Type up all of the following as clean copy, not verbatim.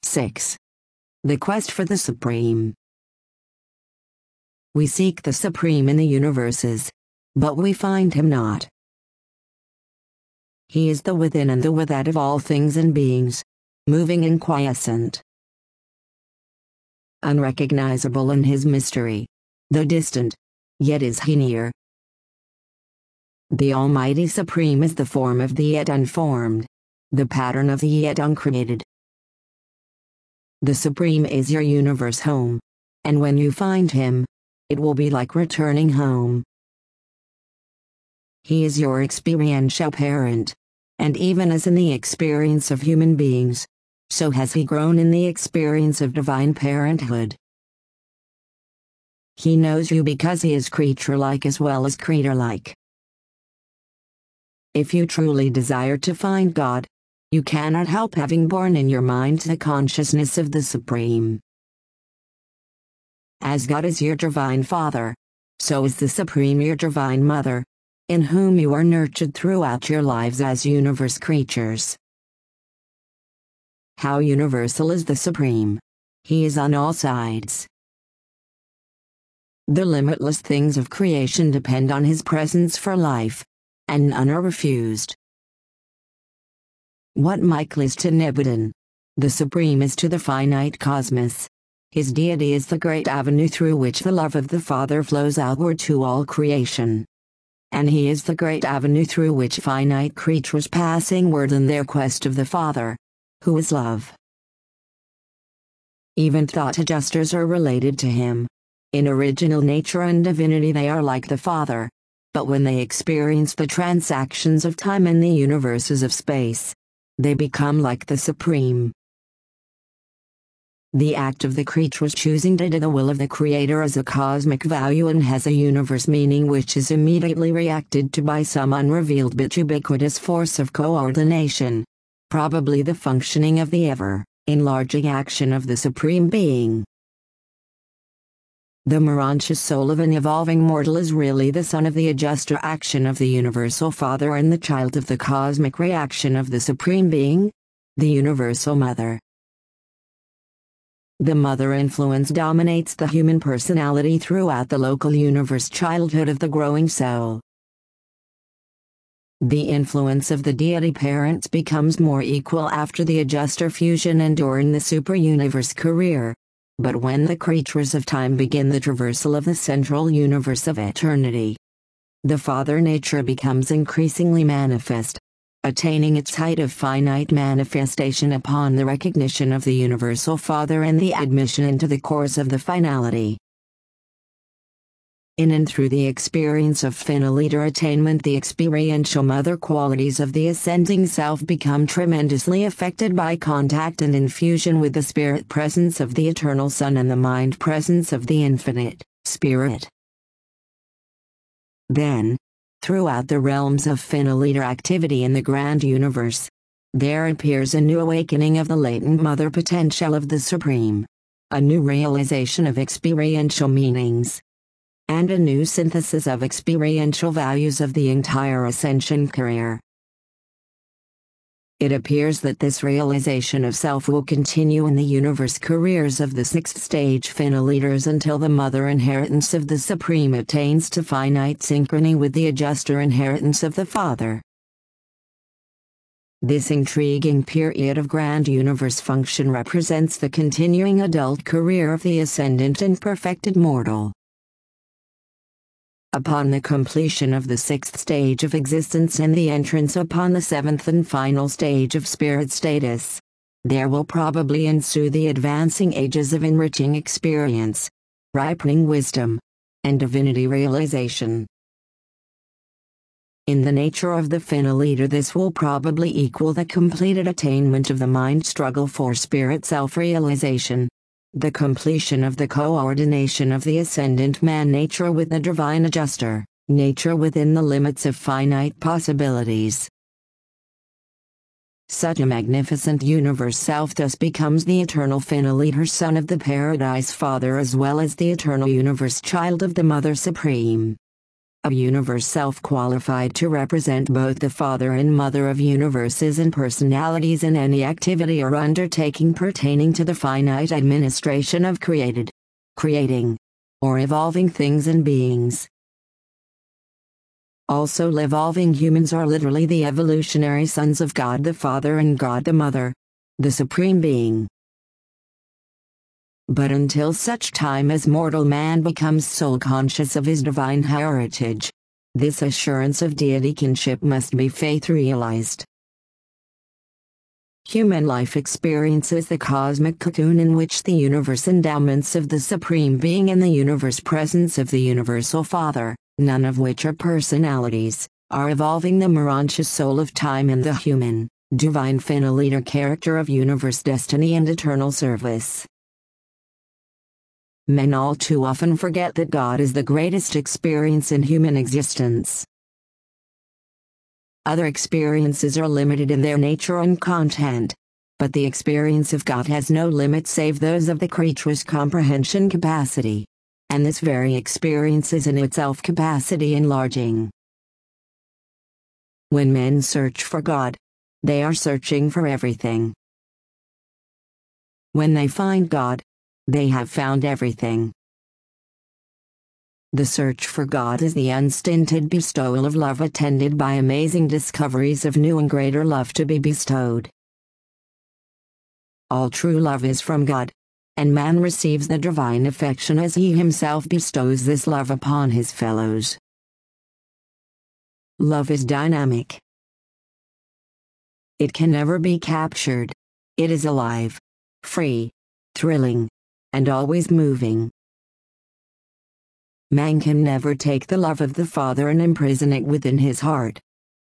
6. The quest for the Supreme. We seek the Supreme in the universes, but we find him not. He is the within and the without of all things and beings, moving and quiescent, unrecognizable in his mystery, though distant, yet is he near. The Almighty Supreme is the form of the yet unformed, the pattern of the yet uncreated. The Supreme is your universe home, and when you find him, it will be like returning home. He is your experiential parent, and even as in the experience of human beings, so has he grown in the experience of divine parenthood. He knows you because he is creature-like as well as creator-like. If you truly desire to find God, you cannot help having born in your mind the consciousness of the Supreme. As God is your divine Father, so is the Supreme your divine Mother, in whom you are nurtured throughout your lives as universe creatures. How universal is the Supreme! He is on all sides. The limitless things of creation depend on his presence for life, and none are refused. What Michael is to Nibbiden, the Supreme is to the finite cosmos. His deity is the great avenue through which the love of the Father flows outward to all creation. And he is the great avenue through which finite creatures pass inward in their quest of the Father, who is love. Even thought adjusters are related to him. In original nature and divinity they are like the Father, but when they experience the transactions of time and the universes of space, they become like the Supreme. The act of the creatures choosing to do the will of the Creator has a cosmic value and has a universe meaning which is immediately reacted to by some unrevealed but ubiquitous force of coordination, probably the functioning of the ever-enlarging action of the Supreme Being. The Morontious soul of an evolving mortal is really the son of the adjuster action of the Universal Father and the child of the cosmic reaction of the Supreme Being, the Universal Mother. The mother influence dominates the human personality throughout the local universe childhood of the growing soul. The influence of the deity parents becomes more equal after the adjuster fusion and during the super-universe career. But when the creatures of time begin the traversal of the central universe of eternity, the Father nature becomes increasingly manifest, attaining its height of finite manifestation upon the recognition of the Universal Father and the admission into the course of the finality. In and through the experience of finaliter attainment, the experiential mother qualities of the ascending self become tremendously affected by contact and infusion with the spirit presence of the eternal Son and the mind presence of the infinite Spirit. Then, throughout the realms of finaliter activity in the grand universe, there appears a new awakening of the latent mother potential of the Supreme, a new realization of experiential meanings, and a new synthesis of experiential values of the entire ascension career. It appears that this realization of self will continue in the universe careers of the sixth stage finaliters until the mother inheritance of the Supreme attains to finite synchrony with the adjuster inheritance of the Father. This intriguing period of grand universe function represents the continuing adult career of the ascendant and perfected mortal. Upon the completion of the sixth stage of existence and the entrance upon the seventh and final stage of spirit status, there will probably ensue the advancing ages of enriching experience, ripening wisdom, and divinity realization. In the nature of the finaliter, this will probably equal the completed attainment of the mind struggle for spirit self-realization, the completion of the coordination of the ascendant man nature with the divine adjuster nature within the limits of finite possibilities. Such a magnificent universe self thus becomes the eternal finaliter son of the Paradise Father as well as the eternal universe child of the Mother Supreme. a universe self-qualified to represent both the father and mother of universes and personalities in any activity or undertaking pertaining to the finite administration of creating, or evolving things and beings. Also, evolving humans are literally the evolutionary sons of God the Father and God the Mother, the Supreme Being. But until such time as mortal man becomes soul conscious of his divine heritage, this assurance of deity kinship must be faith realized. Human life experiences the cosmic cocoon in which the universe endowments of the Supreme Being and the universe presence of the Universal Father, none of which are personalities, are evolving the miraculous soul of time and the human, divine finaliter character of universe destiny and eternal service. Men all too often forget that God is the greatest experience in human existence. Other experiences are limited in their nature and content, but the experience of God has no limit save those of the creature's comprehension capacity, and this very experience is in itself capacity enlarging. When men search for God, they are searching for everything. When they find God, they have found everything. The search for God is the unstinted bestowal of love attended by amazing discoveries of new and greater love to be bestowed. All true love is from God, and man receives the divine affection as he himself bestows this love upon his fellows. Love is dynamic. It can never be captured. It is alive, free, thrilling, and always moving. Man can never take the love of the Father and imprison it within his heart.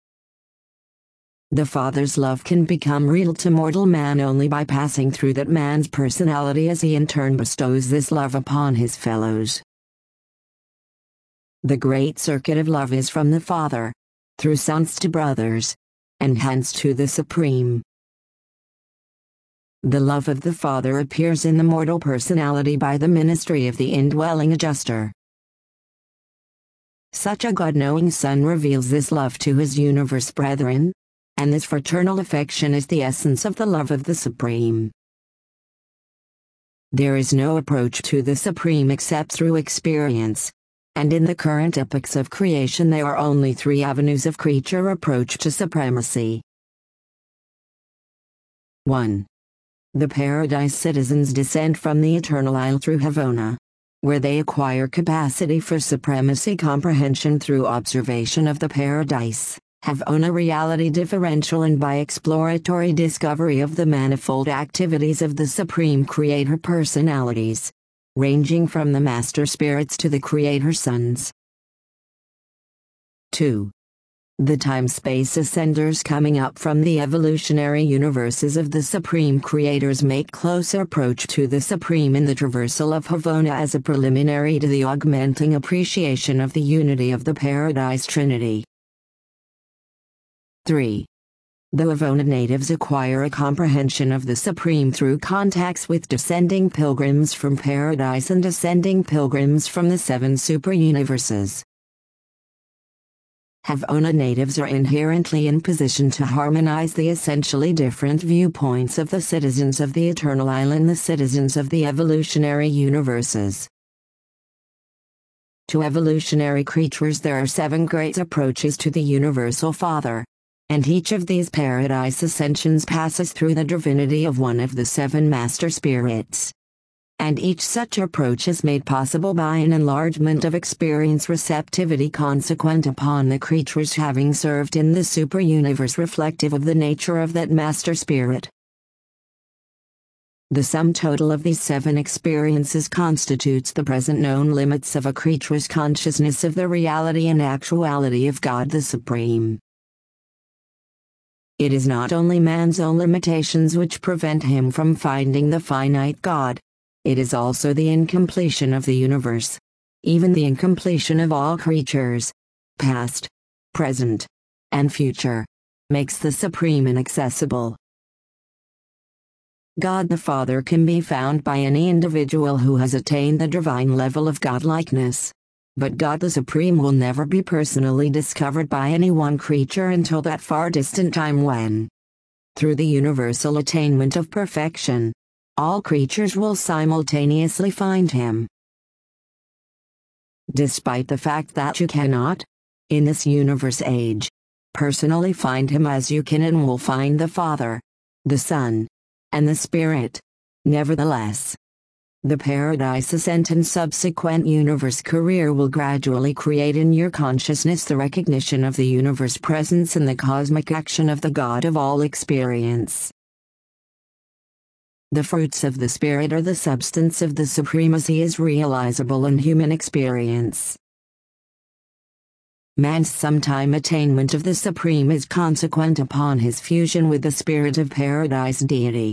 The Father's love can become real to mortal man only by passing through that man's personality as he in turn bestows this love upon his fellows. The great circuit of love is from the Father, through sons to brothers, and hence to the Supreme. The love of the Father appears in the mortal personality by the ministry of the indwelling adjuster. Such a God-knowing Son reveals this love to his universe brethren, and this fraternal affection is the essence of the love of the Supreme. There is no approach to the Supreme except through experience, and in the current epochs of creation there are only three avenues of creature approach to supremacy. 1. The Paradise citizens descend from the eternal isle through Havona, where they acquire capacity for supremacy comprehension through observation of the Paradise, Havona reality differential, and by exploratory discovery of the manifold activities of the Supreme Creator personalities, ranging from the Master Spirits to the Creator Sons. 2. The time-space ascenders coming up from the evolutionary universes of the Supreme Creators make closer approach to the Supreme in the traversal of Havona as a preliminary to the augmenting appreciation of the unity of the Paradise Trinity. 3. The Havona natives acquire a comprehension of the Supreme through contacts with descending pilgrims from Paradise and ascending pilgrims from the seven super-universes. Havona natives are inherently in position to harmonize the essentially different viewpoints of the citizens of the Eternal Isle and the citizens of the evolutionary universes. To evolutionary creatures there are seven great approaches to the Universal Father, and each of these Paradise ascensions passes through the divinity of one of the seven Master Spirits. And each such approach is made possible by an enlargement of experience receptivity consequent upon the creatures having served in the super-universe reflective of the nature of that Master Spirit. The sum total of these seven experiences constitutes the present known limits of a creature's consciousness of the reality and actuality of God the Supreme. It is not only man's own limitations which prevent him from finding the finite God. It is also the incompletion of the universe, even the incompletion of all creatures, past, present, and future, makes the Supreme inaccessible. God the Father can be found by any individual who has attained the divine level of godlikeness, But God the Supreme will never be personally discovered by any one creature until that far distant time when, through the universal attainment of perfection, all creatures will simultaneously find Him. Despite the fact that you cannot, in this universe age, personally find Him as you can and will find the Father, the Son, and the Spirit, nevertheless, the Paradise Ascent and subsequent universe career will gradually create in your consciousness the recognition of the universe presence and the cosmic action of the God of all experience. The fruits of the Spirit are the substance of the supremacy is realizable in human experience. Man's sometime attainment of the Supreme is consequent upon his fusion with the Spirit of Paradise Deity.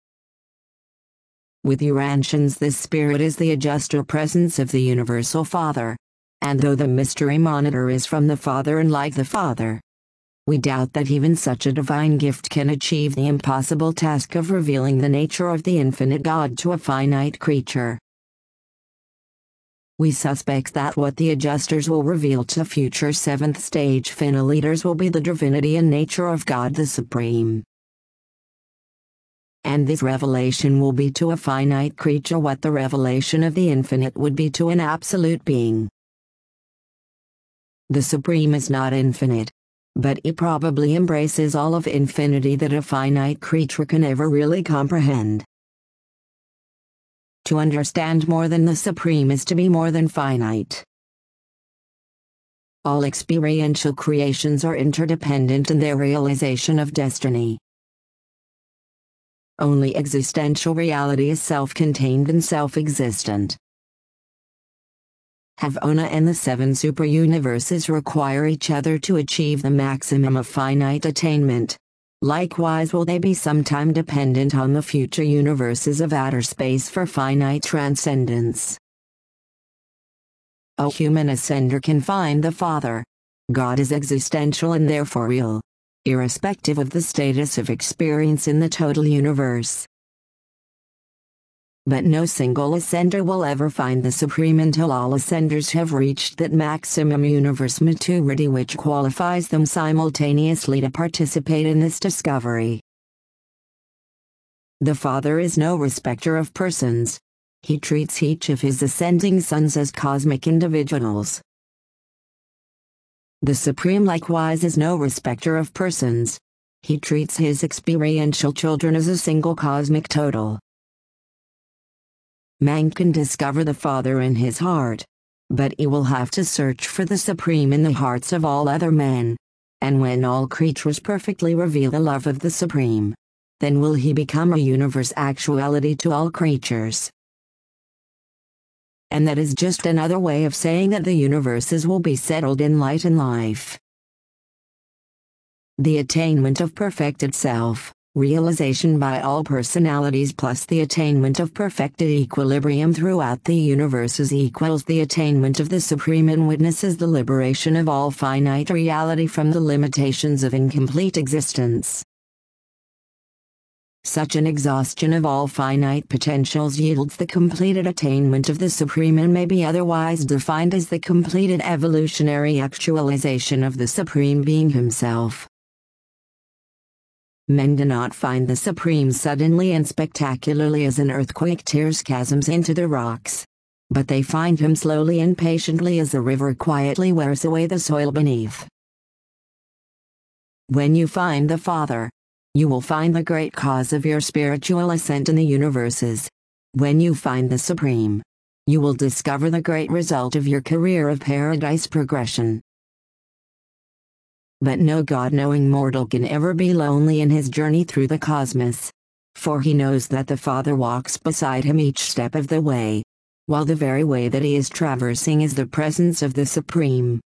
With Urantians, this Spirit is the adjuster presence of the Universal Father, and though the mystery monitor is from the Father and like the Father, we doubt that even such a divine gift can achieve the impossible task of revealing the nature of the infinite God to a finite creature. We suspect that what the adjusters will reveal to future seventh stage finaliters will be the divinity and nature of God the Supreme. And this revelation will be to a finite creature what the revelation of the infinite would be to an absolute being. The Supreme is not infinite, but He probably embraces all of infinity that a finite creature can ever really comprehend. To understand more than the Supreme is to be more than finite. All experiential creations are interdependent in their realization of destiny. Only existential reality is self-contained and self-existent. Havona and the seven super-universes require each other to achieve the maximum of finite attainment. Likewise will they be sometime dependent on the future universes of outer space for finite transcendence. A human ascender can find the Father. God is existential and therefore real, irrespective of the status of experience in the total universe. But no single ascender will ever find the Supreme until all ascenders have reached that maximum universe maturity which qualifies them simultaneously to participate in this discovery. The Father is no respecter of persons. He treats each of His ascending sons as cosmic individuals. The Supreme likewise is no respecter of persons. He treats His experiential children as a single cosmic total. Man can discover the Father in his heart, but he will have to search for the Supreme in the hearts of all other men. And when all creatures perfectly reveal the love of the Supreme, then will He become a universe actuality to all creatures. And that is just another way of saying that the universes will be settled in light and life. The attainment of perfected self, realization by all personalities plus the attainment of perfected equilibrium throughout the universes equals the attainment of the Supreme and witnesses the liberation of all finite reality from the limitations of incomplete existence. Such an exhaustion of all finite potentials yields the completed attainment of the Supreme and may be otherwise defined as the completed evolutionary actualization of the Supreme Being Himself. Men do not find the Supreme suddenly and spectacularly as an earthquake tears chasms into the rocks, but they find Him slowly and patiently as a river quietly wears away the soil beneath. When you find the Father, you will find the great cause of your spiritual ascent in the universes. When you find the Supreme, you will discover the great result of your career of paradise progression. But no God-knowing mortal can ever be lonely in his journey through the cosmos, for he knows that the Father walks beside him each step of the way, while the very way that he is traversing is the presence of the Supreme.